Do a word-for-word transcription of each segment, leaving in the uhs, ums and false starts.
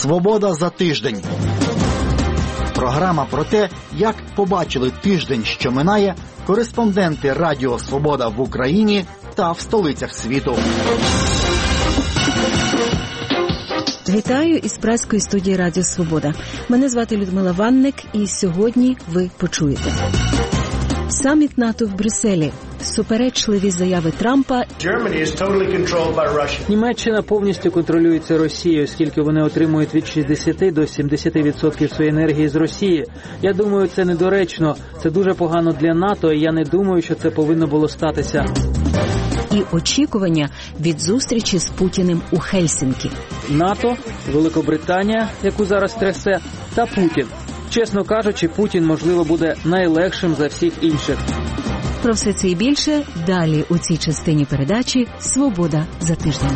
Свобода за тиждень. Програма про те, як побачили тиждень, що минає, кореспонденти Радіо Свобода в Україні та в столицях світу. Вітаю із праської студії Радіо Свобода. Мене звати Людмила Ванник, і сьогодні ви почуєте. Саміт НАТО в Брюсселі. Суперечливі заяви Трампа. Німеччина повністю контролюється Росією, оскільки вони отримують від шістдесят до сімдесят відсотків своєї енергії з Росії. Я думаю, це недоречно. Це дуже погано для НАТО, і я не думаю, що це повинно було статися. І очікування від зустрічі з Путіним у Хельсінкі. НАТО, Великобританія, яку зараз трясе, та Путін. Чесно кажучи, Путін, можливо, буде найлегшим за всіх інших. Про все це і більше далі у цій частині передачі «Свобода за тиждень».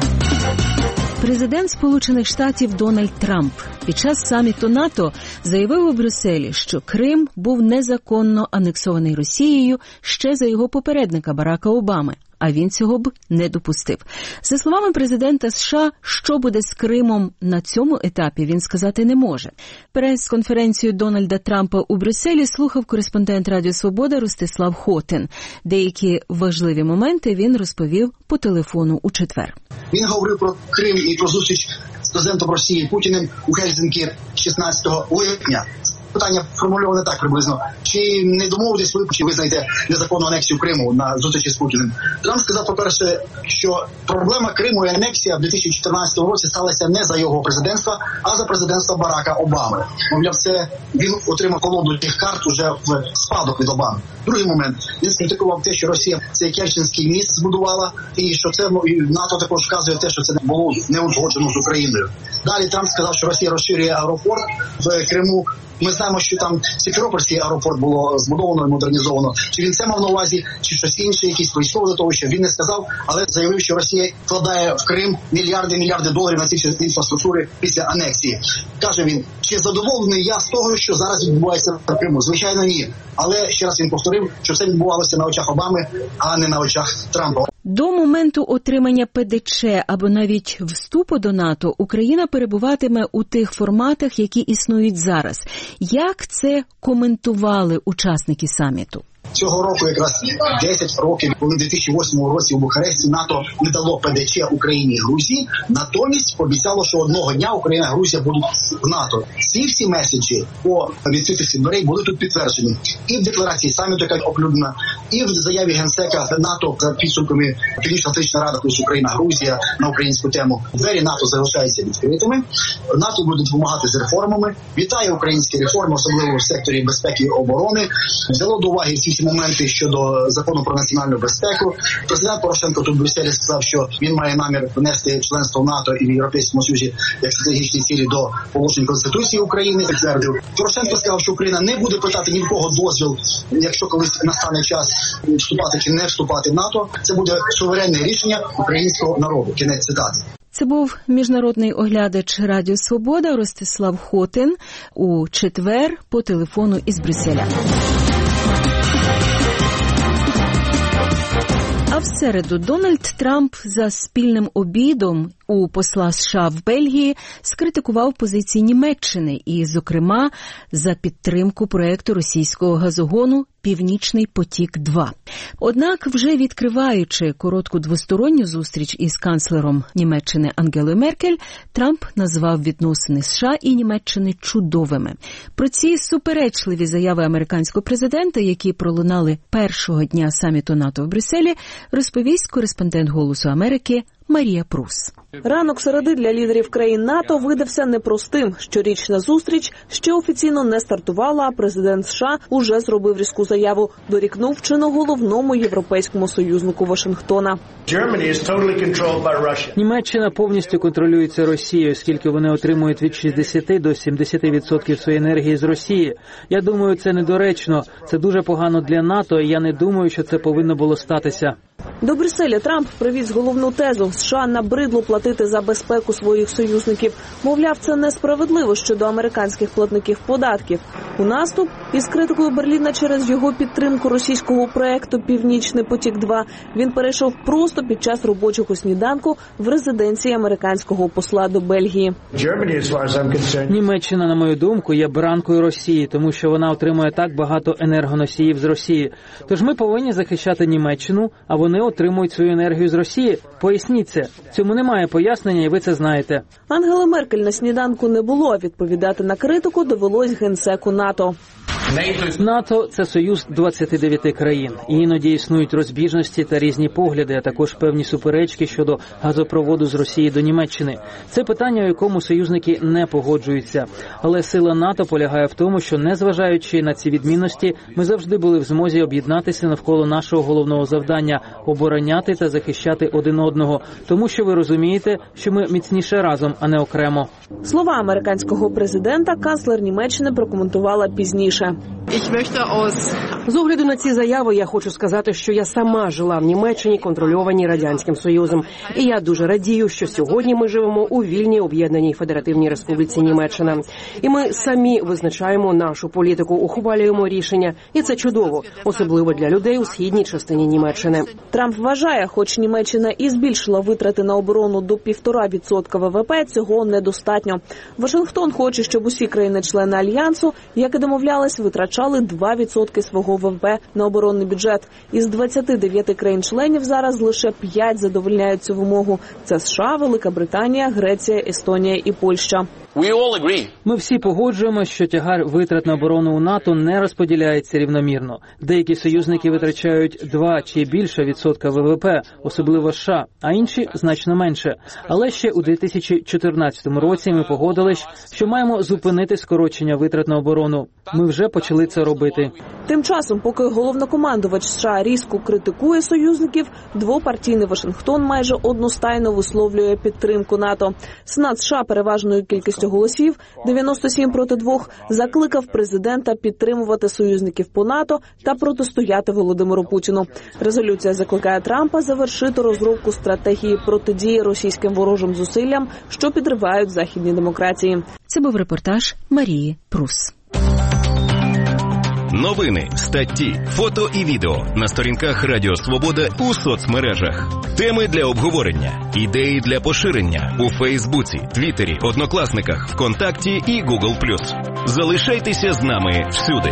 Президент Сполучених Штатів Дональд Трамп під час саміту НАТО заявив у Брюсселі, що Крим був незаконно анексований Росією ще за його попередника Барака Обами, а він цього б не допустив. За словами президента США, що буде з Кримом на цьому етапі, він сказати не може. Прес-конференцію Дональда Трампа у Брюсселі слухав кореспондент Радіо Свобода Ростислав Хотин. Деякі важливі моменти він розповів по телефону у четвер. Він говорив про Крим і про зустріч з президентом Росії Путіним у Хельсінкі шістнадцятого липня. Питання формульоване так приблизно. Чи не домовитесь ви, чи визнаєте незаконну анексію Криму на зустрічі з Путіним? Трамп сказав, по-перше, що проблема Криму і анексія в дві тисячі чотирнадцятому році сталася не за його президентства, а за президентства Барака Обами. Мовляв, це він отримав колоду тих карт уже в спадок від Обами. Другий момент. Він скритикував те, що Росія цей Керченський міст збудувала, і що це і НАТО також вказує те, що це було не узгоджено з Україною. Далі Трамп сказав, що Росія розширює аеропорт в Криму. Ми знаємо, що там Сімферопольський аеропорт було збудовано і модернізовано. Чи він це мав на увазі, чи щось інше, якісь військове до того, що він не сказав, але заявив, що Росія вкладає в Крим мільярди, мільярди доларів на ці інфраструктури після анексії. Каже він, чи задоволений я з того, що зараз відбувається в Криму? Звичайно, ні. Але ще раз він повторив, що це відбувалося на очах Обами, а не на очах Трампа. До моменту отримання Пе Де Че або навіть вступу до НАТО Україна перебуватиме у тих форматах, які існують зараз. Як це коментували учасники саміту? Цього року якраз десять років, коли в дві тисячі восьмому році у Бухаресті НАТО не дало Пе Де Че Україні і Грузії, натомість обіцяло, що одного дня Україна і Грузія будуть в НАТО. Ці всі меседжі по відкритості дверей були тут підтверджені. І в декларації саміту, яка оприлюднена, і в заяві Генсека НАТО за підсумками Північно-Атлантична Рада плюс Україна, Грузія на українську тему. Двері НАТО залишаються відкритими. НАТО буде допомагати з реформами. Вітає українські реформи, особливо в секторі безпеки і оборони. Взяло до уваги всі ці моменти щодо закону про національну безпеку. Президент Порошенко тут в Брюсселі сказав, що він має намір внести членство в НАТО і в Європейському Союзі як стратегічні цілі до положень Конституції України. Підтвердив. Порошенко сказав, що Україна не буде питати ні в кого дозвіл, якщо колись настане час вступати чи не вступати в НАТО. Це буде суверенне рішення українського народу. Кінець цитати. Це був міжнародний оглядач Радіо Свобода Ростислав Хотин у четвер по телефону із Брюсселя. А в середу Дональд Трамп за спільним обідом у посла США в Бельгії скритикував позиції Німеччини і, зокрема, за підтримку проекту російського газогону «Північний потік-два». Однак, вже відкриваючи коротку двосторонню зустріч із канцлером Німеччини Ангелою Меркель, Трамп назвав відносини США і Німеччини чудовими. Про ці суперечливі заяви американського президента, які пролунали першого дня саміту НАТО в Брюсселі, розповість кореспондент «Голосу Америки» Марія Прус. Ранок середи для лідерів країн НАТО видався непростим. Щорічна зустріч ще офіційно не стартувала, а президент США уже зробив різку заяву, дорікнув чи не головному європейському союзнику Вашингтона. Німеччина повністю контролюється Росією, оскільки вони отримують від шістдесят до сімдесят відсотків своєї енергії з Росії. Я думаю, це недоречно. Це дуже погано для НАТО, і я не думаю, що це повинно було статися. До Брюсселя Трамп привіз головну тезу: США набридло платити за безпеку своїх союзників. Мовляв, це несправедливо щодо американських платників податків. У наступ із критикою Берліна через його підтримку російського проекту «Північний потік-два» він перейшов просто під час робочого сніданку в резиденції американського посла до Бельгії. Німеччина, на мою думку, є бранкою Росії, тому що вона отримує так багато енергоносіїв з Росії. Тож ми повинні захищати Німеччину, а вони отримують свою енергію з Росії. Поясніть це. Цьому немає пояснення, і ви це знаєте. Ангели Меркель на сніданку не було. Відповідати на критику довелось генсеку НАТО. НАТО – це союз двадцяти дев'яти країн. І іноді існують розбіжності та різні погляди, а також певні суперечки щодо газопроводу з Росії до Німеччини. Це питання, у якому союзники не погоджуються. Але сила НАТО полягає в тому, що, незважаючи на ці відмінності, ми завжди були в змозі об'єднатися навколо нашого головного завдання – обороняти та захищати один одного. Тому що ви розумієте, що ми міцніше разом, а не окремо. Слова американського президента канцлер Німеччини прокоментувала пізніше. З огляду на ці заяви я хочу сказати, що я сама жила в Німеччині, контрольованій Радянським Союзом. І я дуже радію, що сьогодні ми живемо у вільній об'єднаній Федеративній Республіці Німеччина. І ми самі визначаємо нашу політику, ухвалюємо рішення. І це чудово, особливо для людей у східній частині Німеччини. Трамп вважає, хоч Німеччина і збільшила витрати на оборону до півтора відсотка ВВП, цього недостатньо. Вашингтон хоче, щоб усі країни-члени Альянсу, як і домовлялись, витрачали два відсотки свого ВВП на оборонний бюджет. Із двадцяти дев'яти країн-членів зараз лише п'ять задовольняють цю вимогу. Це США, Велика Британія, Греція, Естонія і Польща. Ми всі погоджуємося, що тягар витрат на оборону у НАТО не розподіляється рівномірно. Деякі союзники витрачають два чи більше відсотка ВВП, особливо США, а інші значно менше. Але ще у дві тисячі чотирнадцятому році ми погодились, що маємо зупинити скорочення витрат на оборону. Ми вже почали це робити. Тим часом, поки головнокомандувач США різко критикує союзників, двопартійний Вашингтон майже одностайно висловлює підтримку НАТО. Сенат США переважною кількістю голосів дев'яносто сім проти двох закликав президента підтримувати союзників по НАТО та протистояти Володимиру Путіну. Резолюція закликає Трампа завершити розробку стратегії протидії російським ворожим зусиллям, що підривають західні демократії. Це був репортаж Марії Прус. Новини, статті, фото і відео на сторінках Радіо Свобода у соцмережах. Теми для обговорення, ідеї для поширення у Фейсбуці, Твіттері, Однокласниках, ВКонтакті і Гугл плюс. Залишайтеся з нами всюди.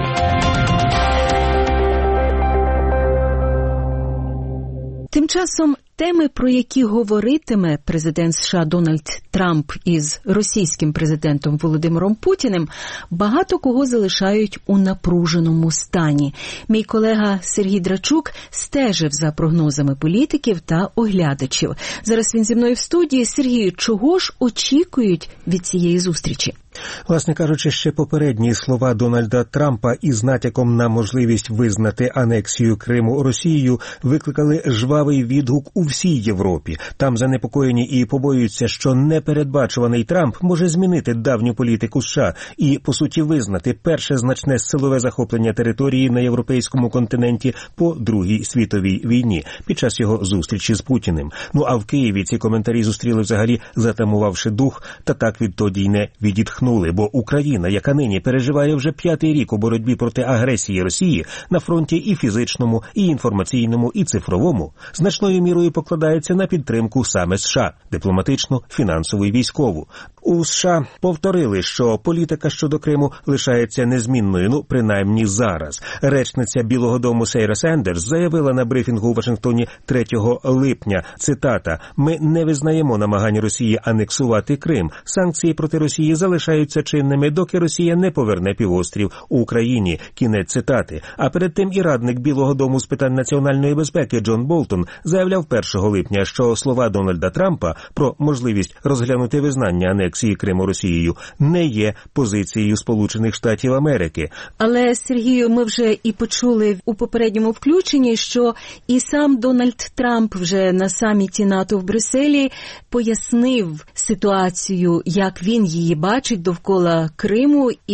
Тим часом теми, про які говоритиме президент США Дональд Трамп із російським президентом Володимиром Путіним, багато кого залишають у напруженому стані. Мій колега Сергій Драчук стежив за прогнозами політиків та оглядачів. Зараз він зі мною в студії. Сергію, чого ж очікують від цієї зустрічі? Власне кажучи, ще попередні слова Дональда Трампа із натяком на можливість визнати анексію Криму Росією викликали жвавий відгук у всій Європі. Там занепокоєні і побоюються, що непередбачуваний Трамп може змінити давню політику США і, по суті, визнати перше значне силове захоплення території на європейському континенті по Другій світовій війні під час його зустрічі з Путіним. Ну а в Києві ці коментарі зустріли взагалі затамувавши дух, та так відтоді й не відітхнули. Бо Україна, яка нині переживає вже п'ятий рік у боротьбі проти агресії Росії на фронті і фізичному, і інформаційному, і цифровому, значною мірою покладається на підтримку саме США – дипломатичну, фінансову і військову. У США повторили, що політика щодо Криму лишається незмінною, ну, принаймні зараз. Речниця Білого дому Сейра Сендерс заявила на брифінгу у Вашингтоні третього липня, цитата, «Ми не визнаємо намагань Росії анексувати Крим. Санкції проти Росії залишаються чинними, доки Росія не поверне півострів Україні». Кінець цитати. А перед тим і радник Білого дому з питань національної безпеки Джон Болтон заявляв першого липня, що слова Дональда Трампа про можливість розглянути визнання анексії Криму Росією не є позицією Сполучених Штатів Америки. Але, Сергію, ми вже і почули у попередньому включенні, що і сам Дональд Трамп вже на саміті НАТО в Брюсселі пояснив ситуацію, як він її бачить довкола Криму, і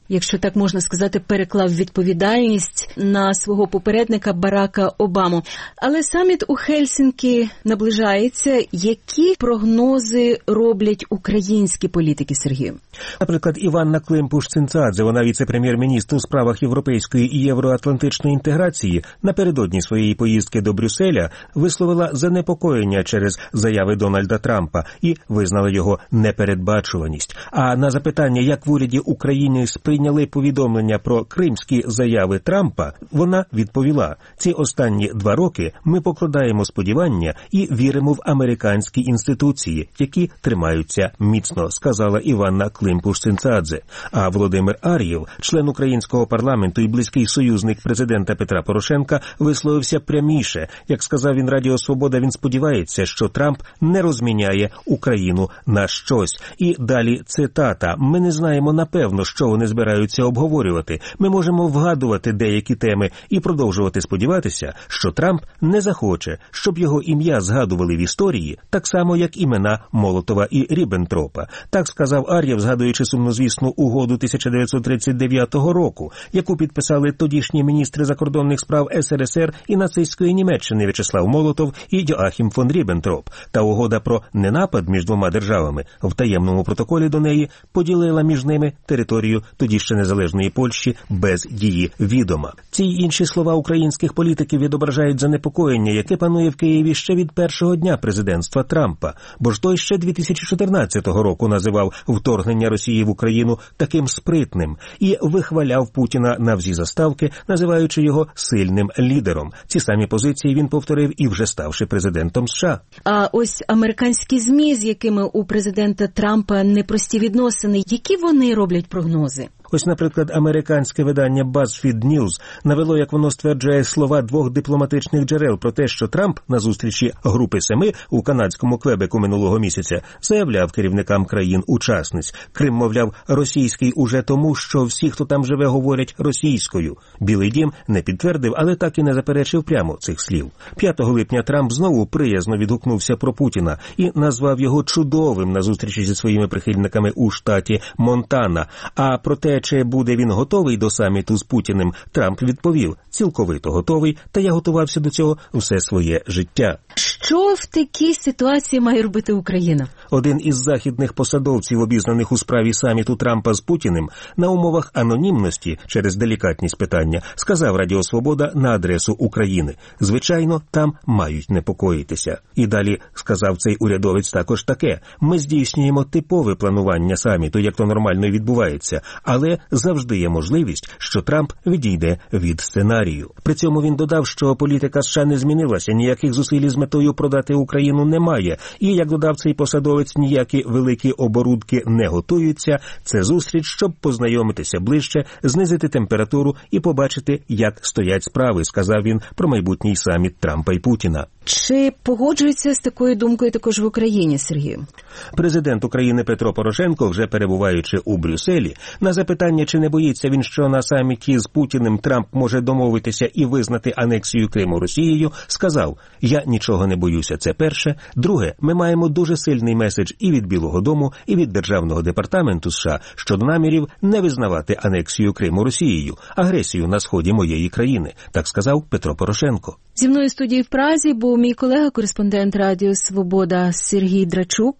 якщо так можна сказати, переклав відповідальність на свого попередника Барака Обаму. Але саміт у Хельсінкі наближається. Які прогнози роблять українські політики, Сергію? Наприклад, Іванна Климпуш-Цинцадзе, вона віце-прем'єр-міністр у справах європейської і євроатлантичної інтеграції, напередодні своєї поїздки до Брюсселя висловила занепокоєння через заяви Дональда Трампа і визнала його непередбачуваність. А на запитання, як в уряді України сприйняли повідомлення про кримські заяви Трампа, вона відповіла: ці останні два роки ми покладаємо сподівання і віримо в американські інституції, які тримаються міцно, сказала Іванна Климпуш-Цинцадзе. А Володимир Ар'єв, член українського парламенту і близький союзник президента Петра Порошенка, висловився пряміше. Як сказав він Радіо Свобода, він сподівається, що Трамп не розміняє Україну на щось. І далі цитата: «Ми не знаємо напевно, що вони збираються обговорювати. Ми можемо вгадувати деякі теми і продовжувати сподіватися, що Трамп не захоче, щоб його ім'я згадували в історії, так само, як імена Молотова і Ріббентропа». Так сказав Ар'єв, згадуючи сумнозвісну угоду тисяча дев'ятсот тридцять дев'ятого року, яку підписали тодішні міністри закордонних справ ес ер ес ер і нацистської Німеччини В'ячеслав Молотов і Йоахім фон Ріббентроп. Та угода про ненапад між двома державами в таємному протоколі до неї поділила між ними територію тоді ще незалежної Польщі без її відома. Ці й інші слова українських політиків відображають занепокоєння, яке панує в Києві ще від першого дня президентства Трампа. Бо ж той ще дві тисячі чотирнадцятого року називав вторгнення Росії в Україну таким спритним і вихваляв Путіна на всі заставки, називаючи його сильним лідером. Ці самі позиції він повторив і вже ставши президентом США. А ось американські ЗМІ, з якими у президента Трампа непрості відносини, які вони роблять прогнози? Ось, наприклад, американське видання BuzzFeed News навело, як воно стверджує, слова двох дипломатичних джерел про те, що Трамп на зустрічі Групи Семи у канадському Квебеку минулого місяця заявляв керівникам країн-учасниць: Крим, мовляв, російський уже тому, що всі, хто там живе, говорять російською. Білий дім не підтвердив, але так і не заперечив прямо цих слів. п'ятого липня Трамп знову приязно відгукнувся про Путіна і назвав його чудовим на зустрічі зі своїми прихильниками у штаті Монтана. А про те, чи буде він готовий до саміту з Путіним, Трамп відповів: цілковито готовий, та я готувався до цього все своє життя. Що в такій ситуації має робити Україна? Один із західних посадовців, обізнаних у справі саміту Трампа з Путіним, на умовах анонімності через делікатність питання, сказав Радіо Свобода на адресу України: звичайно, там мають непокоїтися. І далі сказав цей урядовець також таке: ми здійснюємо типове планування саміту, як то нормально відбувається, але завжди є можливість, що Трамп відійде від сценарію. При цьому він додав, що політика США не змінилася, ніяких зусиль з метою продати Україну немає. І, як додав цей посадовець, ніякі великі оборудки не готуються. Це зустріч, щоб познайомитися ближче, знизити температуру і побачити, як стоять справи, сказав він про майбутній саміт Трампа і Путіна. Чи погоджується з такою думкою також в Україні, Сергію? Президент України Петро Порошенко, вже перебуваючи у Брюсселі, на запитання, чи не боїться він, що на саміті з Путіним Трамп може домовитися і визнати анексію Криму Росією, сказав: я нічого не боюся, це перше. Друге, ми маємо дуже сильний меседж і від Білого дому, і від Державного департаменту США щодо намірів не визнавати анексію Криму Росією, агресію на сході моєї країни, так сказав Петро Порошенко. Зі мною в студії в Празі був мій колега, кореспондент Радіо Свобода Сергій Драчук.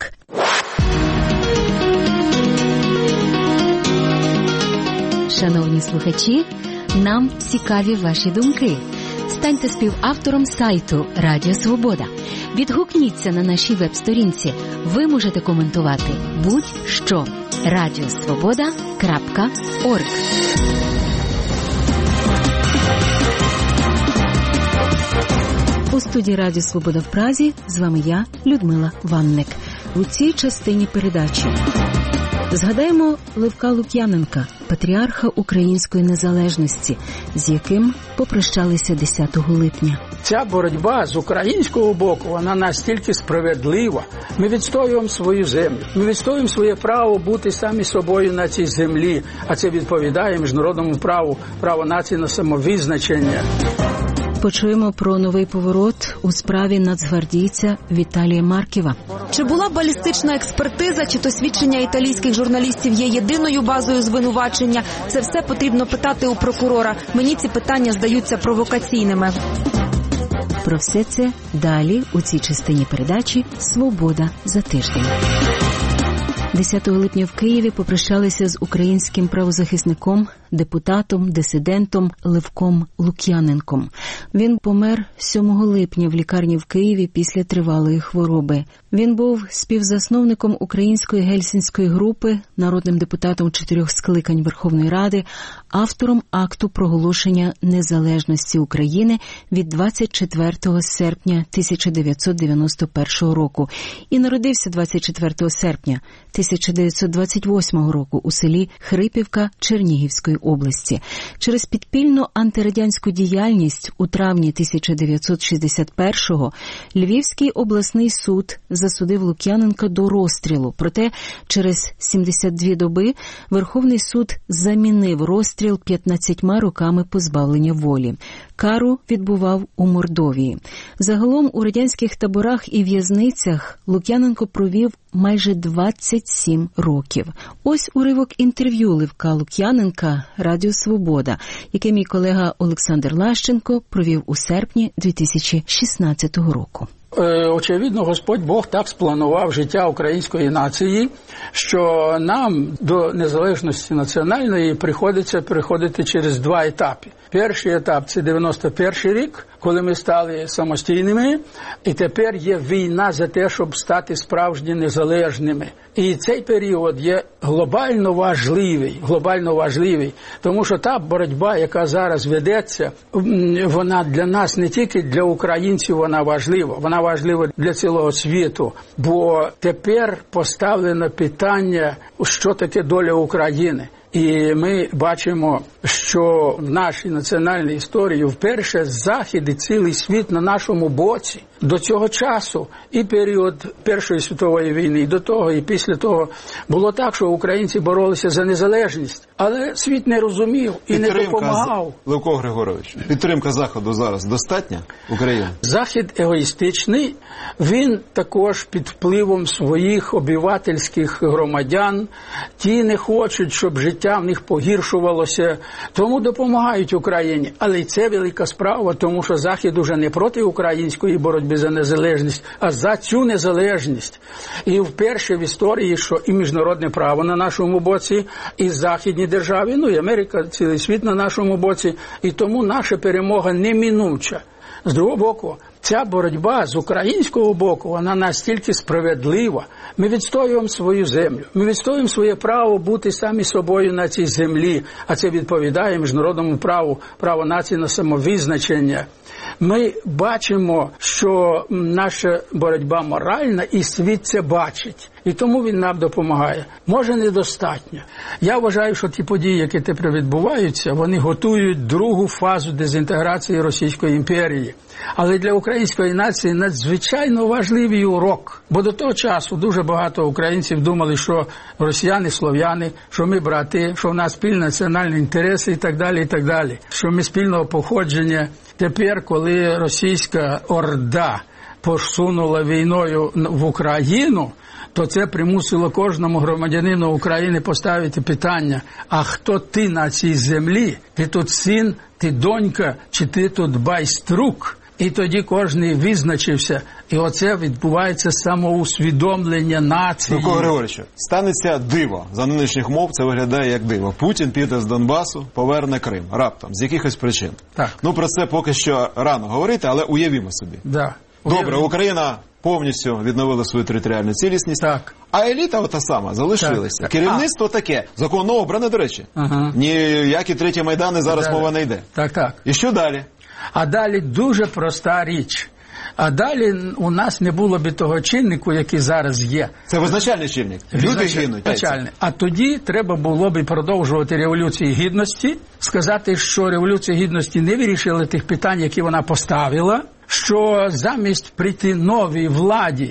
Шановні слухачі, нам цікаві ваші думки. Станьте співавтором сайту Радіо Свобода. Відгукніться на нашій веб-сторінці. Ви можете коментувати будь-що. радіосвобода крапка орг. У студії Радіо Свобода в Празі з вами я, Людмила Ванник. У цій частині передачі згадаємо Левка Лук'яненка, патріарха української незалежності, з яким попрощалися десятого липня. Ця боротьба з українського боку, вона настільки справедлива. Ми відстоюємо свою землю, ми відстоюємо своє право бути самі собою на цій землі, а це відповідає міжнародному праву, право нації на самовизначення. почуємо про новий поворот у справі нацгвардійця Віталія Марківа. Чи була балістична експертиза, чи то свідчення італійських журналістів є єдиною базою звинувачення? Це все потрібно питати у прокурора. Мені ці питання здаються провокаційними. Про все це далі у цій частині передачі «Свобода за тиждень». десятого липня в Києві попрощалися з українським правозахисником, депутатом, дисидентом Левком Лук'яненком. Він помер сьомого липня в лікарні в Києві після тривалої хвороби. Він був співзасновником української гельсінської групи, народним депутатом чотирьох скликань Верховної Ради, автором акту проголошення незалежності України від двадцять четвертого серпня тисяча дев'ятсот дев'яносто першого року і народився двадцять четвертого серпня тисяча дев'ятсот двадцять восьмого року у селі Хрипівка Чернігівської області. Через підпільну антирадянську діяльність у травні тисяча дев'ятсот шістдесят першого Львівський обласний суд засудив Лук'яненка до розстрілу. Проте через сімдесят дві доби Верховний суд замінив розстріл п'ятнадцятьма роками позбавлення волі. Кару відбував у Мордовії. Загалом у радянських таборах і в'язницях Лук'яненко провів майже двадцять сім років. Ось уривок інтерв'ю Левка Лук'яненка «Радіо Свобода», яке мій колега Олександр Лащенко провів у серпні дві тисячі шістнадцятого року. Очевидно, Господь Бог так спланував життя української нації, що нам до незалежності національної приходиться приходити через два етапи. Перший етап – це дев'яносто перший рік, коли ми стали самостійними, і тепер є війна за те, щоб стати справжньо незалежними. І цей період є глобально важливий, глобально важливий, тому що та боротьба, яка зараз ведеться, вона для нас не тільки для українців, вона важлива, вона важлива для цілого світу, бо тепер поставлено питання, що таке доля України. І ми бачимо, що в нашій національній історії вперше Захід і цілий світ на нашому боці. До цього часу і період Першої світової війни, і до того, і після того було так, що українці боролися за незалежність, але світ не розумів і підтримка не допомагав. Левко Григорович, підтримка Заходу зараз достатня України? Захід егоїстичний, він також під впливом своїх обивательських громадян, ті не хочуть, щоб життя в них погіршувалося, тому допомагають Україні. Але й це велика справа, тому що Захід уже не проти української боротьби за незалежність, а за цю незалежність. І вперше в історії, що і міжнародне право на нашому боці, і західні держави, ну і Америка, цілий світ на нашому боці, і тому наша перемога неминуча. З другого боку, ця боротьба з українського боку, вона настільки справедлива. Ми відстоюємо свою землю, ми відстоюємо своє право бути самі собою на цій землі, а це відповідає міжнародному праву, право нації на самовизначення. Ми бачимо, що наша боротьба моральна, і світ це бачить. І тому він нам допомагає. Може, недостатньо. Я вважаю, що ті події, які тепер відбуваються, вони готують другу фазу дезінтеграції Російської імперії. Але для української нації надзвичайно важливий урок. Бо до того часу дуже багато українців думали, що росіяни, слов'яни, що ми брати, що в нас спільні національні інтереси і так далі, і так далі. Що ми спільного походження. Тепер, коли російська орда посунула війною в Україну, то це примусило кожному громадянину України поставити питання, а хто ти на цій землі? Ти тут син, ти донька, чи ти тут байструк? І тоді кожен визначився. І оце відбувається самоусвідомлення нації. Левко Григоровичу, станеться диво. За нинішніх умов це виглядає як диво. Путін піде з Донбасу, поверне Крим. Раптом, з якихось причин. Так. Ну, про це поки що рано говорити, але уявімо собі. Да. Добре, уявімо. Україна повністю відновила свою територіальну цілісність. Так. А еліта ота сама залишилася. Так. Керівництво а. таке. Законно обране, до речі. Ага. Ніякі треті Майдани зараз далі. Мова не йде. Так, так. І що далі? А далі дуже проста річ. А далі у нас не було б того чиннику, який зараз є. Це визначальний чинник. Люди гинуть. Визначальний. А тоді треба було б продовжувати Революцію Гідності, сказати, що Революція Гідності не вирішила тих питань, які вона поставила, що замість прийти новій владі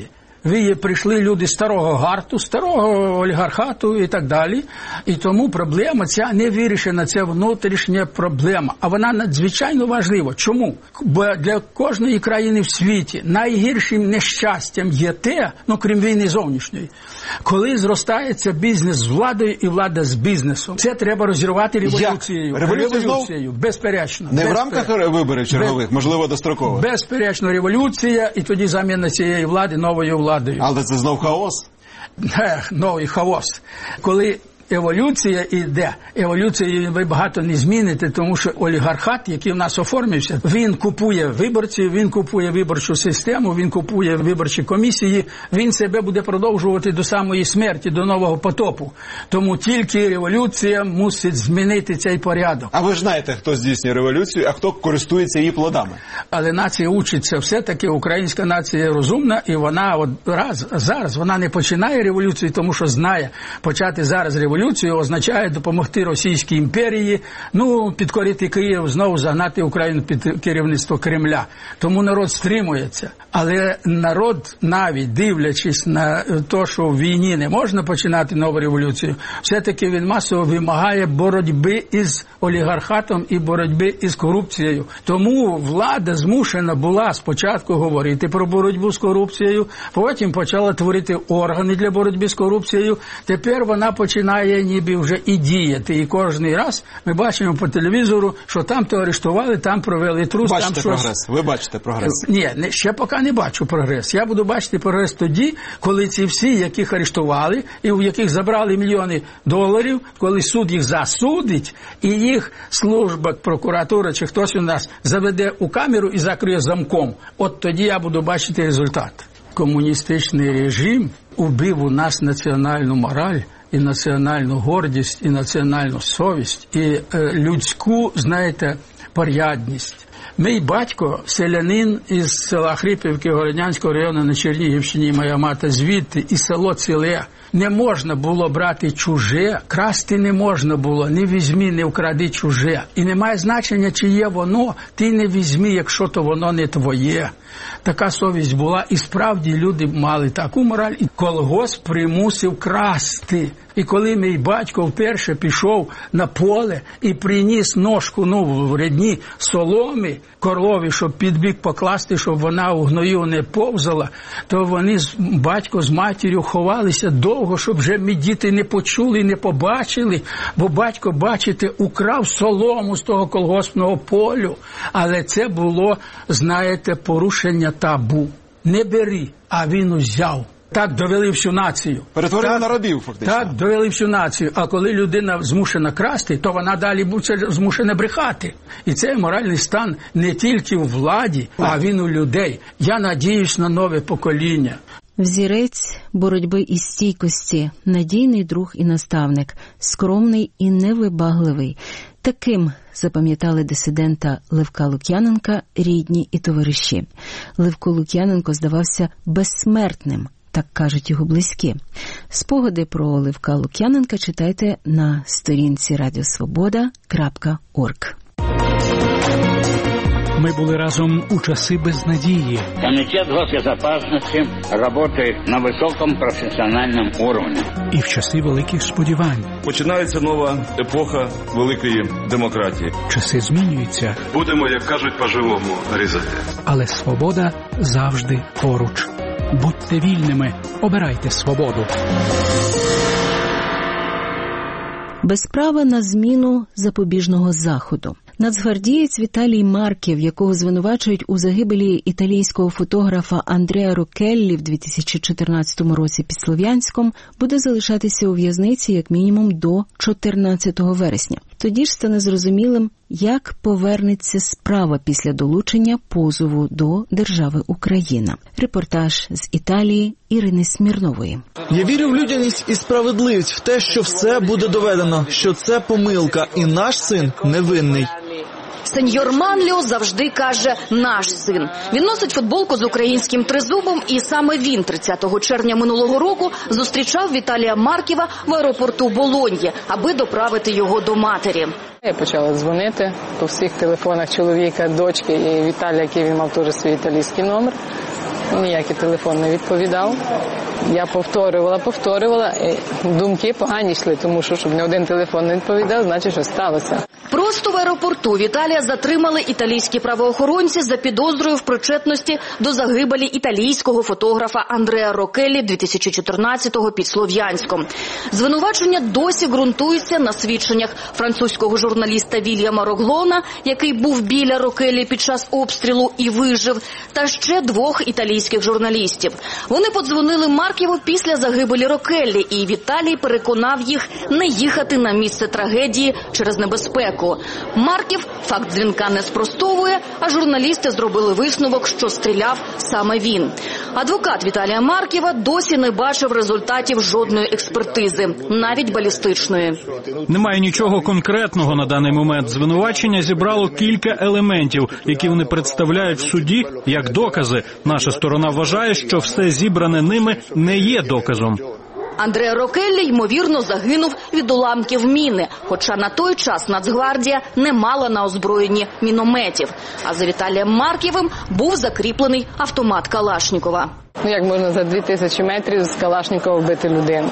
Ви прийшли люди старого гарту, старого олігархату і так далі. І тому проблема ця не вирішена, це внутрішня проблема. А вона надзвичайно важлива. Чому? Бо для кожної країни в світі найгіршим нещастям є те, ну крім війни зовнішньої, коли зростається бізнес з владою і влада з бізнесом. Це треба розірвати революцією. Революцію, революцією, безперечно. Не безперечно. в рамках виборів чергових, Без... можливо, достроково. Безперечно, революція, і тоді заміна цієї влади новою владою. Але це знов хаос? Не, новий хаос. Коли еволюція йде, еволюцію ви багато не зміните, тому що олігархат, який в нас оформився, він купує виборців, він купує виборчу систему, він купує виборчі комісії, він себе буде продовжувати до самої смерті, до нового потопу. Тому тільки революція мусить змінити цей порядок. А ви ж знаєте, хто здійснює революцію, а хто користується її плодами? Але нація учиться все-таки, українська нація розумна, і вона от раз, зараз вона не починає революцію, тому що знає, почати зараз революцію Революцію означає допомогти Російській імперії, ну, підкорити Київ, знову загнати Україну під керівництво Кремля. Тому народ стримується. Але народ, навіть дивлячись на те, що в війні не можна починати нову революцію, все-таки він масово вимагає боротьби із олігархатом і боротьби із корупцією. Тому влада змушена була спочатку говорити про боротьбу з корупцією, потім почала творити органи для боротьби з корупцією. Тепер вона починає ніби вже і діяти. І кожен раз ми бачимо по телевізору, що там то арештували, там провели трус. Бачите там прогрес? щось... Ви бачите прогрес? Ні, не, ще поки не бачу прогрес. Я буду бачити прогрес тоді, коли ці всі, яких арештували, і у яких забрали мільйони доларів, коли суд їх засудить, і їх служба, прокуратура чи хтось у нас заведе у камеру і закриє замком. От тоді я буду бачити результат. Комуністичний режим убив у нас національну мораль, і національну гордість, і національну совість, і е, людську, знаєте, порядність. Мій батько, селянин із села Хрипівки Городнянського району на Чернігівщині, моя мати звідти, і село ціле. Не можна було брати чуже, красти не можна було, не візьми, не вкради чуже. І немає значення, чи є воно, ти не візьми, якщо то воно не твоє. Така совість була, і справді люди мали таку мораль, і колгосп примусив красти. І коли мій батько вперше пішов на поле і приніс ножку, ну, в рідні соломи корові, щоб під бік покласти, щоб вона у гною не повзала, то вони, батько з матір'ю, ховалися довго, щоб вже ми діти не почули, не побачили, бо батько, бачите, украв солому з того колгоспного полю. Але це було, знаєте, порушення табу. Не бери, а він узяв. Так довели всю націю. Перетворили на рабів, фактично. Так, довели всю націю. А коли людина змушена красти, то вона далі буде змушена брехати. І це моральний стан не тільки у владі, а він у людей. Я надіюсь на нове покоління. Взірець боротьби і стійкості, надійний друг і наставник, скромний і невибагливий. Таким запам'ятали дисидента Левка Лук'яненка рідні і товариші. Левко Лук'яненко здавався безсмертним, так кажуть його близькі. Спогади про Левка Лук'яненка читайте на сторінці радіосвобода крапка орг. Мы были разом у часы безнадеи. Комитет госбезопасности работает на высоком профессиональном уровне. І в часи великих сподівань. Починається нова епоха великої демократії. Часи змінюються. Будемо, як кажуть, по-живому різати. Але свобода завжди поруч. Будьте вільними, обирайте свободу. Без права на зміну запобіжного заходу. Нацгвардієць Віталій Марків, якого звинувачують у загибелі італійського фотографа Андреа Рокеллі в дві тисячі чотирнадцятому році під Слов'янськом, буде залишатися у в'язниці як мінімум до чотирнадцятого вересня. Тоді ж стане зрозумілим, як повернеться справа після долучення позову до держави Україна. Репортаж з Італії Ірини Смірнової. Я вірю в людяність і справедливість, в те, що все буде доведено, що це помилка і наш син невинний. Сеньор Манліо завжди каже «наш син». Він носить футболку з українським тризубом, і саме він тридцятого червня минулого року зустрічав Віталія Марківа в аеропорту Болоньї, аби доправити його до матері. Я почала дзвонити по всіх телефонах чоловіка, дочки і Віталія, який він мав теж свій італійський номер. ніякий телефон не відповідав. Я повторювала, повторювала, і думки погані йшли, тому що, щоб не один телефон не відповідав, значить, що сталося. Просто в аеропорту Віталія затримали італійські правоохоронці за підозрою в причетності до загибелі італійського фотографа Андреа Рокеллі дві тисячі чотирнадцятого під Слов'янськом. Звинувачення досі ґрунтуються на свідченнях французького журналіста Вільяма Роглона, який був біля Рокеллі під час обстрілу і вижив, та ще двох італійських журналістів. Вони подзвонили Марківу після загибелі Рокеллі, і Віталій переконав їх не їхати на місце трагедії через небезпеку. Марків факт дзвінка не спростовує, а журналісти зробили висновок, що стріляв саме він. Адвокат Віталія Марківа досі не бачив результатів жодної експертизи, навіть балістичної. Немає нічого конкретного на даний момент. Звинувачення зібрало кілька елементів, які вони представляють в суді як докази. Наша сторона вважає, що все зібране ними не є доказом. Андреа Рокеллі, ймовірно, загинув від уламків міни, хоча на той час Нацгвардія не мала на озброєнні мінометів. А за Віталієм Марківим був закріплений автомат Калашнікова. Ну, як можна за дві тисячі метрів з Калашнікова вбити людину?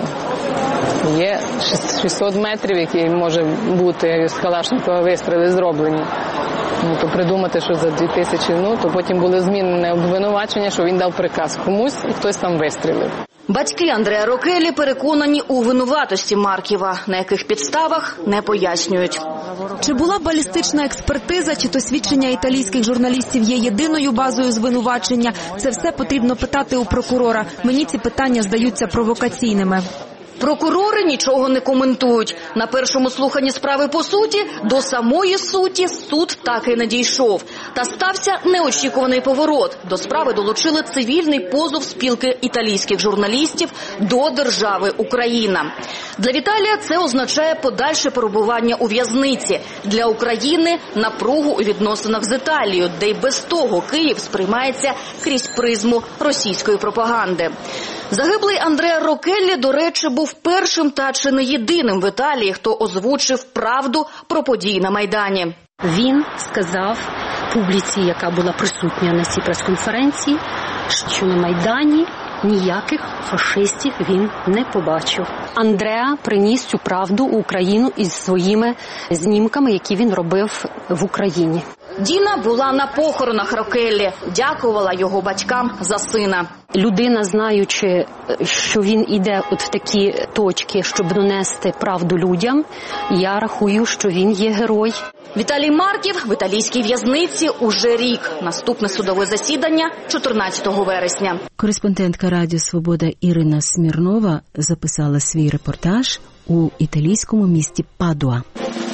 Є шістсот метрів, які може бути з Калашнікова вистріли зроблені. Ну, то придумати, що за дві тисячі, ну, то потім було змінене обвинувачення, що він дав приказ комусь і хтось там вистрілив. Батьки Андреа Рокеллі переконані у винуватості Марківа, на яких підставах не пояснюють. Чи була балістична експертиза, чи то свідчення італійських журналістів є єдиною базою звинувачення, це все потрібно питати у прокурора. Мені ці питання здаються провокаційними. Прокурори нічого не коментують. На першому слуханні справи по суті, до самої суті суд так і не дійшов. Та стався неочікуваний поворот. До справи долучили цивільний позов спілки італійських журналістів до держави Україна. Для Віталія це означає подальше перебування у в'язниці. Для України – напругу у відносинах з Італією, де й без того Київ сприймається крізь призму російської пропаганди. Загиблий Андреа Рокеллі, до речі, був першим та чи не єдиним в Італії, хто озвучив правду про події на Майдані. Він сказав публіці, яка була присутня на цій прес-конференції, що на Майдані ніяких фашистів він не побачив. Андреа приніс цю правду у Україну із своїми знімками, які він робив в Україні. Діна була на похоронах Рокеллі, дякувала його батькам за сина. Людина, знаючи, що він іде от в такі точки, щоб донести правду людям, я рахую, що він є герой. Віталій Марків в італійській в'язниці уже рік. Наступне судове засідання – чотирнадцятого вересня. Кореспондентка Радіо Свобода Ірина Смірнова записала свій репортаж у італійському місті Падуа.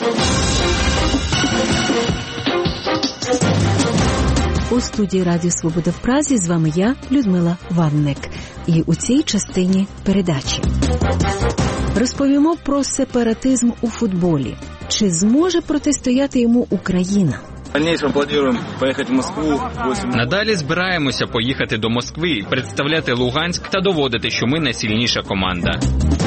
У студії Радіо Свобода в Празі з вами я, Людмила Ванник. І у цій частині передачі розповімо про сепаратизм у футболі. Чи зможе протистояти йому Україна? Надалі збираємося поїхати до Москви, представляти Луганськ та доводити, що ми найсильніша команда.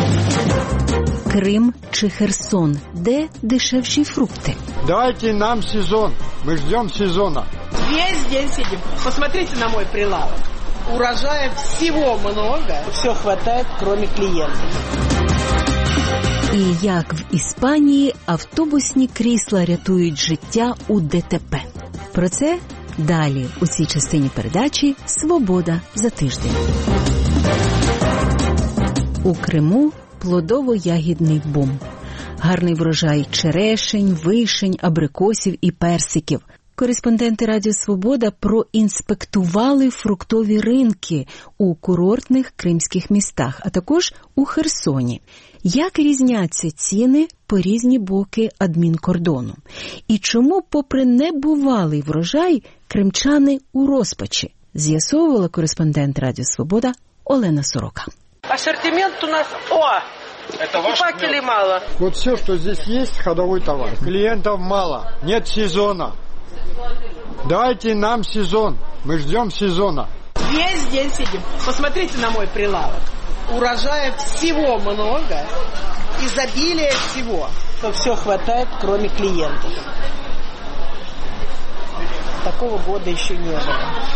Крим чи Херсон? Де дешевші фрукти? Дайте нам сезон. Мы ждем сезона. Весь день сидим. Посмотрите на мой прилавок. Урожая всего много. Все хватает, кроме клиентов. І як в Іспанії автобусні крісла рятують життя у ДТП. Про це далі у цій частині передачі «Свобода за тиждень». У Криму плодово-ягідний бум. Гарний врожай черешень, вишень, абрикосів і персиків. Кореспонденти Радіо Свобода проінспектували фруктові ринки у курортних кримських містах, а також у Херсоні. Як різняться ціни по різні боки адмінкордону? І чому, попри небувалий врожай, кримчани у розпачі? З'ясовувала кореспондент Радіо Свобода Олена Сорока. Ассортимент у нас... О! Покупателей мало. Вот все, что здесь есть, ходовой товар. Клиентов мало, нет сезона. Дайте нам сезон. Мы ждем сезона. Весь день сидим. Посмотрите на мой прилавок. Урожая всего много, изобилия всего. То все хватает, кроме клиентов. Такого года еще не было.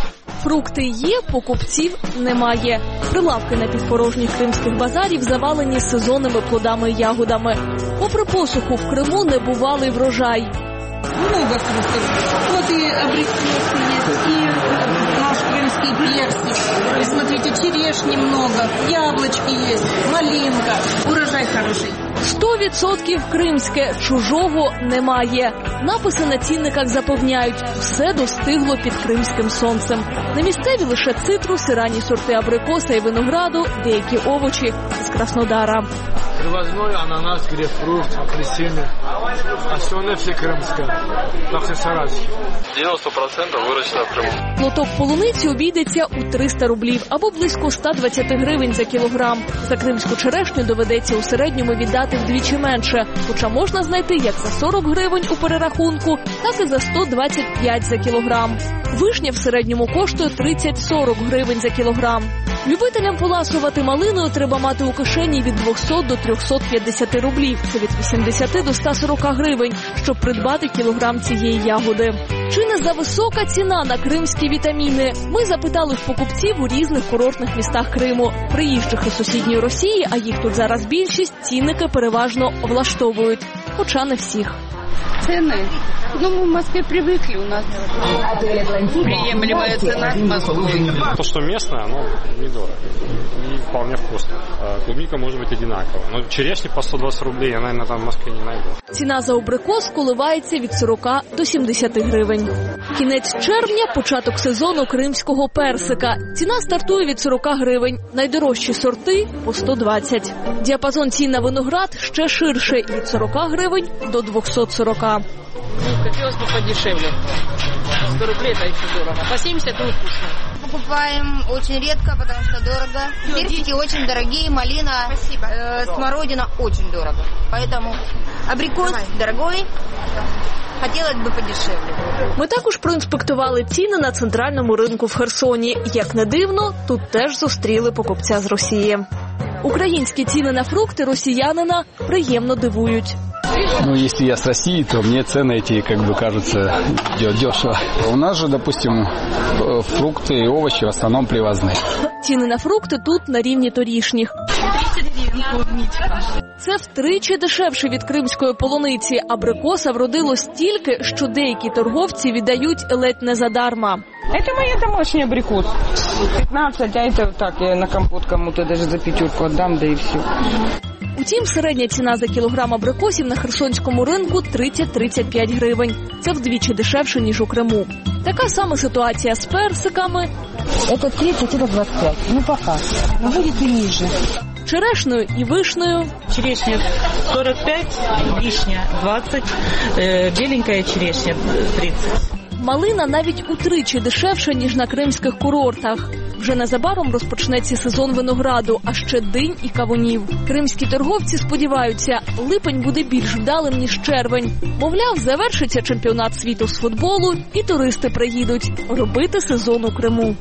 Фрукти є, покупців немає. Прилавки на підпорожніх кримських базарів завалені сезонними плодами і ягодами. Попри посуху, в Криму небувалий врожай. Много фруктов. Вот и абрикосы есть, и наш крымский персик. И смотрите, черешни много, яблочки есть, малинка. Урожай хороший. сто відсотків кримське, чужого немає. Написи на цінниках запевняють, все достигло під кримським сонцем. На місцеві лише цитруси, ранні сорти абрикоса і винограду, деякі овочі з Краснодара. Привозной ананас, грейпфрут, апельсины. А все не все крымское. Так саратовский. девяносто процентов выращено в Крыму. Лоток полуниці обійдеться у триста рублів або близько ста двадцяти гривень за кілограм. За кримську черешню доведеться у середньому віддати вдвічі менше. Хоча можна знайти як за сорок гривень у перерахунку, так і за сто двадцять п'ять за кілограм. Вишня в середньому коштує тридцять-сорок гривень за кілограм. Любителям поласувати малиною треба мати у кишені від двохсот до трьохсот п'ятдесяти рублів. Це від вісімдесяти до ста сорока гривень, щоб придбати кілограм цієї ягоди. Чи не зависока ціна на кримські вітаміни? Ми запитали в покупців у різних курортних містах Криму. Приїжджих із сусідньої Росії, а їх тут зараз більшість, цінники переважно влаштовують. Хоча не всіх. Цены. Ну, мы в Москве привыкли, у нас приемлемая цена с Москвой. То, что местное, оно недорого и вполне вкусно. Клубника может быть одинаковая. Но черешни по сто двадцать рублей я, наверное, там в Москве не найду. Ціна за абрикос коливається від сорока до сімдесяти гривень. Кінець червня – початок сезону кримського персика. Ціна стартує від сорока гривень. Найдорожчі сорти – по сто двадцять. Діапазон цін на виноград ще ширший – від сорока гривень до двохсот сорока. Хотелось бы подешевле. сто рублей это еще дорого. По семьдесят будет вкусно. Покупаем очень редко, потому что дорого. Персики очень дорогие, малина, э, смородина очень дорого. Поэтому абрикос дорогой, хотелось бы подешевле. Ми також проінспектували ціни на центральному ринку в Херсоні. Як не дивно, тут теж зустріли покупця з Росії. Українські ціни на фрукти росіянина приємно дивують. Ну, если я с России, то мне цены эти, как бы, кажутся дешево. У нас же, допустим, фрукты и овощи в основном привозные. Ціни на фрукти тут на рівні торішніх. Це втричі дешевше від кримської полуниці. Абрикоса вродило стільки, що деякі торговці віддають ледь не задарма. Это мои домашние абрикосы. пятнадцать, а это так, я на компот кому-то даже за пятерку отдам, да и все. Утім, середня ціна за кілограм абрикосів на херсонському ринку тридцять-тридцять п'ять гривень. Це вдвічі дешевше, ніж у Криму. Така сама ситуація з персиками. Це тридцять, це двадцять п'ять. Ну, пока. Ну, буде і ниже. Черешнею і вишнею. Черешня сорок п'ять, вишня двадцять, біленька черешня тридцять. Малина навіть утричі дешевша, ніж на кримських курортах. Вже незабаром розпочнеться сезон винограду, а ще динь і кавунів. Кримські торговці сподіваються, липень буде більш вдалим, ніж червень. Мовляв, завершиться чемпіонат світу з футболу і туристи приїдуть робити сезон у Криму.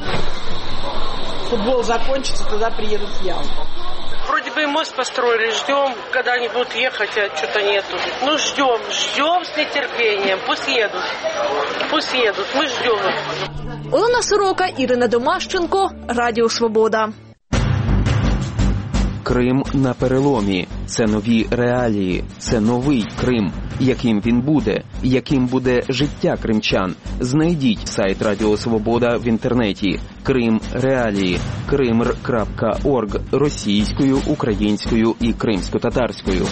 Футбол закончится, тогда приедут в Ялту. Вроде бы мост построили, ждем, когда они будут ехать, а что-то нету. Ну, ждем, ждем с нетерпением. Пусть едут, пусть едут, мы ждем их. Олена Сорока, Ірина Домащенко, Радіо Свобода. Крим на переломі. Це нові реалії. Це новий Крим. Яким він буде? Яким буде життя кримчан? Знайдіть сайт Радіо Свобода в інтернеті. Крим реалії. кримр крапка орг російською, українською і кримсько-татарською.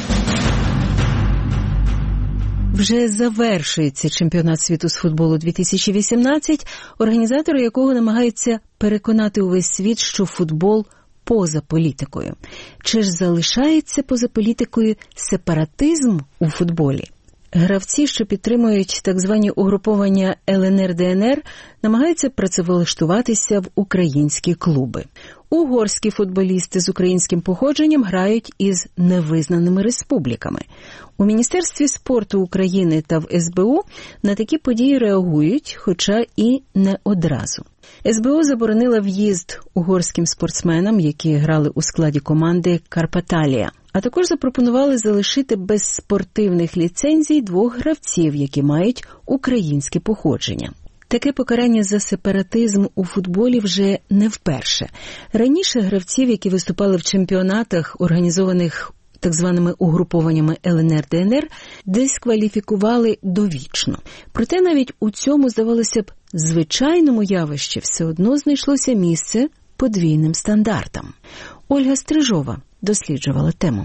Вже завершується чемпіонат світу з футболу дві тисячі вісімнадцять, організатори якого намагаються переконати увесь світ, що футбол поза політикою. Чи ж залишається поза політикою сепаратизм у футболі? Гравці, що підтримують так звані угруповання ел ен ер де ен ер, намагаються працевлаштуватися в українські клуби. Угорські футболісти з українським походженням грають із невизнаними республіками. У Міністерстві спорту України та в ес бе у на такі події реагують, хоча і не одразу. ес бе у заборонила в'їзд угорським спортсменам, які грали у складі команди «Карпаталія». А також запропонували залишити без спортивних ліцензій двох гравців, які мають українське походження. Таке покарання за сепаратизм у футболі вже не вперше. Раніше гравців, які виступали в чемпіонатах, організованих так званими угрупованнями ел ен ер де ен ер, дискваліфікували довічно. Проте навіть у цьому, здавалося б, звичайному явищі все одно знайшлося місце подвійним стандартам. Ольга Стрижова досліджувала тему.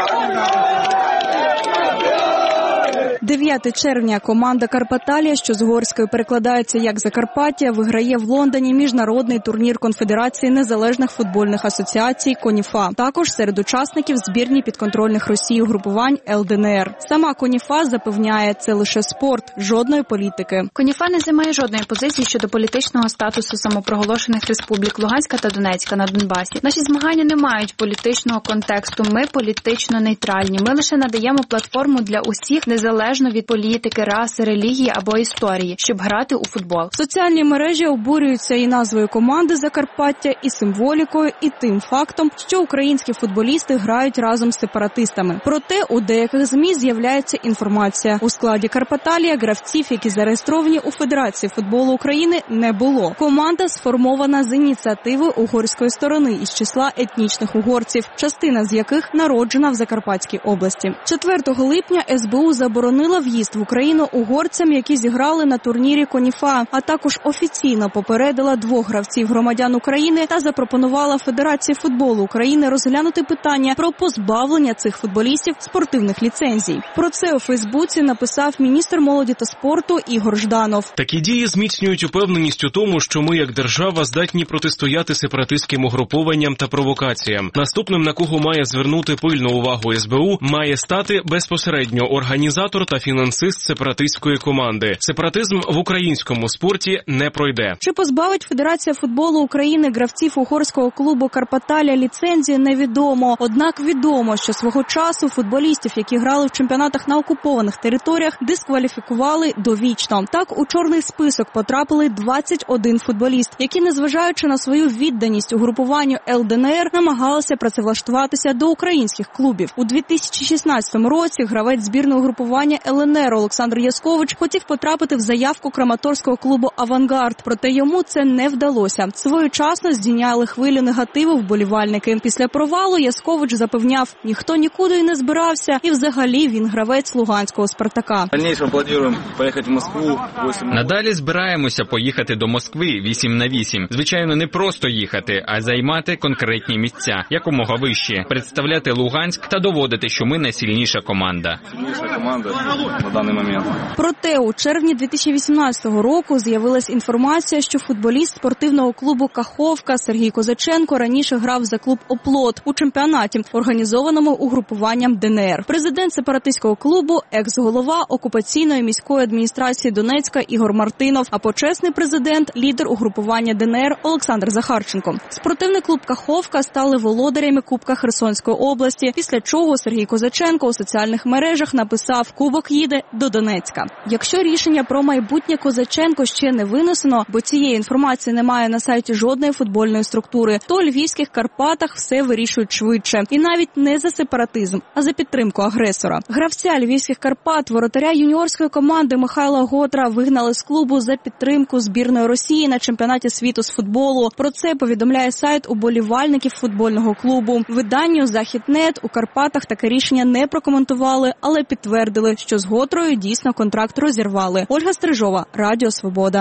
дев'яте червня команда «Карпаталія», що з угорської перекладається як «Закарпаття», виграє в Лондоні міжнародний турнір Конфедерації незалежних футбольних асоціацій «Коніфа». Також серед учасників збірні підконтрольних Росії угрупувань ел де ен ер. Сама «Коніфа» запевняє, це лише спорт, жодної політики. «Коніфа» не займає жодної позиції щодо політичного статусу самопроголошених республік Луганська та Донецька на Донбасі. Наші змагання не мають політичного контексту, ми політично нейтральні. Ми лише надаємо платформу для усіх незалежно від політики, раси, релігії або історії, щоб грати у футбол. Соціальні мережі обурюються і назвою команди «Закарпаття», і символікою, і тим фактом, що українські футболісти грають разом з сепаратистами. Проте у деяких ЗМІ з'являється інформація. У складі «Карпаталія» гравців, які зареєстровані у Федерації футболу України, не було. Команда сформована з ініціативи угорської сторони із числа етнічних угорців, частина з яких народжена в Закарпатській області. четвертого липня ес бе у заборонила в'їзд в Україну угорцям, які зіграли на турнірі «Коніфа», а також офіційно попередила двох гравців громадян України та запропонувала Федерації футболу України розглянути питання про позбавлення цих футболістів спортивних ліцензій. Про це у Фейсбуці написав міністр молоді та спорту Ігор Жданов. Такі дії зміцнюють упевненість у тому, що ми як держава здатні протистояти сепаратистським угрупованням та провокаціям. Наступним, на кого має звернути пильну увагу ес бе у, має стати безпосередньо організатор та фінансист сепаратистської команди. Сепаратизм в українському спорті не пройде. Чи позбавить Федерація футболу України гравців угорського клубу «Карпаталія» ліцензії, невідомо. Однак відомо, що свого часу футболістів, які грали в чемпіонатах на окупованих територіях, дискваліфікували довічно. Так, у чорний список потрапили двадцять один футболіст, які, незважаючи на свою відданість угрупуванню ел де ен ер, намагалися працевлаштуватися до українських клубів. У дві тисячі шістнадцятому році гравець збірної угрупування ел ен ер Олександр Яскович хотів потрапити в заявку краматорського клубу «Авангард», проте йому це не вдалося. Своєчасно здійняли хвилю негативу вболівальники. Після провалу Яскович запевняв, ніхто нікуди й не збирався, і взагалі він гравець луганського «Спартака». Плануємо поїхати в Москву. Надалі збираємося поїхати до Москви вісім на вісім. Звичайно, не просто їхати, а займати конкретні місця, якомога вище, представляти Луганськ та доводити, що ми найсильніша команда. Сильніша команда на даний момент. Проте у червні дві тисячі вісімнадцятого року з'явилась інформація, що футболіст спортивного клубу «Каховка» Сергій Козаченко раніше грав за клуб «Оплот» у чемпіонаті, організованому угрупуванням де ен ер. Президент сепаратистського клубу – екс-голова окупаційної міської адміністрації Донецька Ігор Мартинов, а почесний президент – лідер угрупування де ен ер Олександр Захарченко. Спортивний клуб «Каховка» стали володарями Кубка Херсонської області, після чого Сергій Козаченко у соціальних мережах написав «Кубок їде до Донецька». Якщо рішення про майбутнє Козаченко ще не винесено, бо цієї інформації немає на сайті жодної футбольної структури, то у львівських Карпатах все вирішують швидше. І навіть не за сепаратизм, а за підтримку агресора. Гравця львівських Карпат, воротаря юніорської команди Михайла Готра, вигнали з клубу за підтримку збірної Росії на чемпіонаті світу з футболу. Про це повідомляє сайт уболівальників футбольного клубу. Виданню «Західнет» у Карпатах таке рішення не прокоментували, але підтвердили, що з Готрою дійсно контракт розірвали. Ольга Стрижова, Радіо Свобода.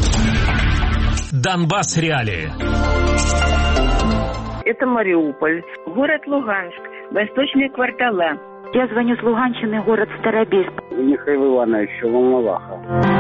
Донбасс реалии. Это Мариуполь, город Луганск, восточные квартала. Я звоню с Луганщины, город Старобельск. Михаил Иванович, Волноваха.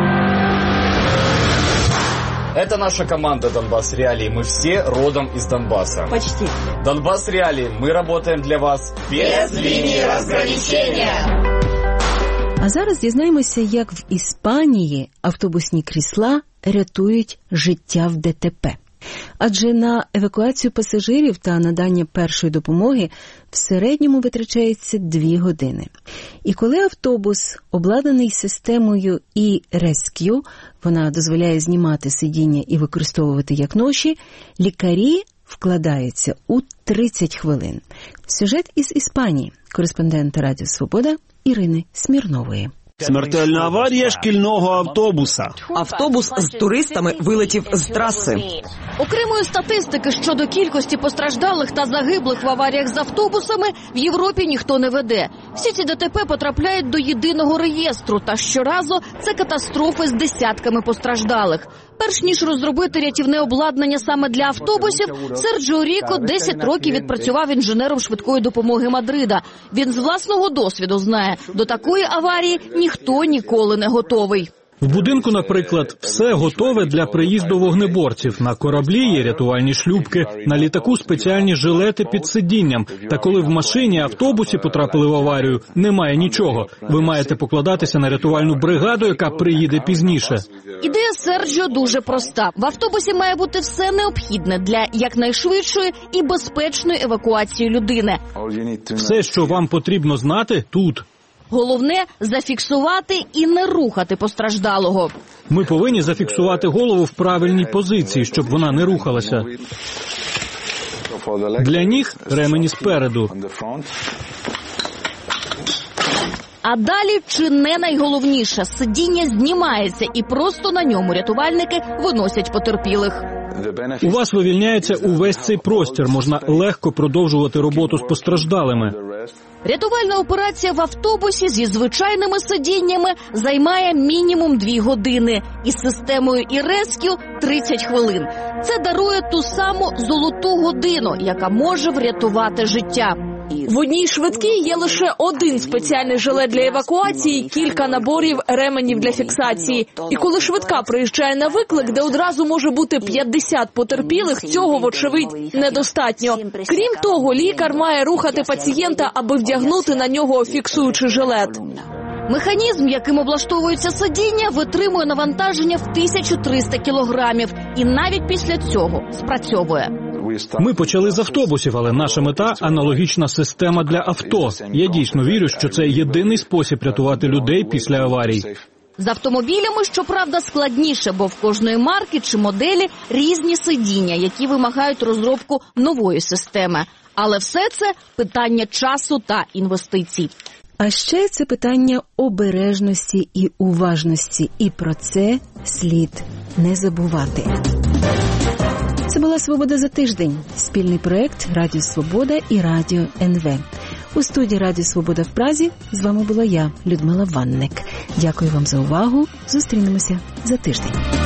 Это наша команда «Донбасс Реалии». Мы все родом из Донбасса. Почти. «Донбасс Реалии». Мы работаем для вас без линии разграничения. А зараз дізнаємося, як в Іспанії автобусні крісла рятують життя в де те пе. Адже на евакуацію пасажирів та надання першої допомоги в середньому витрачається дві години. І коли автобус обладнаний системою і-Rescue, вона дозволяє знімати сидіння і використовувати як ноші, лікарі вкладаються у тридцять хвилин. Сюжет із Іспанії. Кореспондент Радіо Свобода Ірини Смірнової. Смертельна аварія шкільного автобуса. Автобус з туристами вилетів з траси. Окремої статистики щодо кількості постраждалих та загиблих в аваріях з автобусами в Європі ніхто не веде. Всі ці ДТП потрапляють до єдиного реєстру, та щоразу це катастрофи з десятками постраждалих. Перш ніж розробити рятівне обладнання саме для автобусів, Серджіо Ріко десять років відпрацював інженером швидкої допомоги Мадрида. Він з власного досвіду знає, до такої аварії ніхто ніколи не готовий. В будинку, наприклад, все готове для приїзду вогнеборців. На кораблі є рятувальні шлюпки, на літаку спеціальні жилети під сидінням. Та коли в машині, автобусі потрапили в аварію, немає нічого. Ви маєте покладатися на рятувальну бригаду, яка приїде пізніше. Ідея Серджіо дуже проста. В автобусі має бути все необхідне для якнайшвидшої і безпечної евакуації людини. Все, що вам потрібно знати, тут. Головне – зафіксувати і не рухати постраждалого. Ми повинні зафіксувати голову в правильній позиції, щоб вона не рухалася. Для ніг – ремені спереду. А далі, чи не найголовніше, сидіння знімається і просто на ньому рятувальники виносять потерпілих. У вас вивільняється увесь цей простір, можна легко продовжувати роботу з постраждалими. Рятувальна операція в автобусі зі звичайними сидіннями займає мінімум дві години. Із системою і-Rescue – тридцять хвилин. Це дарує ту саму золоту годину, яка може врятувати життя. В одній швидкій є лише один спеціальний жилет для евакуації, кілька наборів ременів для фіксації. І коли швидка приїжджає на виклик, де одразу може бути п'ятдесят потерпілих, цього, вочевидь, недостатньо. Крім того, лікар має рухати пацієнта, аби вдягнути на нього фіксуючий жилет. Механізм, яким облаштовується сидіння, витримує навантаження в тисячу триста кілограмів. І навіть після цього спрацьовує. Ми почали з автобусів, але наша мета – аналогічна система для авто. Я дійсно вірю, що це єдиний спосіб рятувати людей після аварій. З автомобілями, щоправда, складніше, бо в кожної марки чи моделі різні сидіння, які вимагають розробку нової системи. Але все це – питання часу та інвестицій. А ще це питання обережності і уважності. І про це слід не забувати. Це була «Свобода за тиждень» – спільний проєкт Радіо Свобода і Радіо ен ве. У студії Радіо Свобода в Празі з вами була я, Людмила Ванник. Дякую вам за увагу. Зустрінемося за тиждень.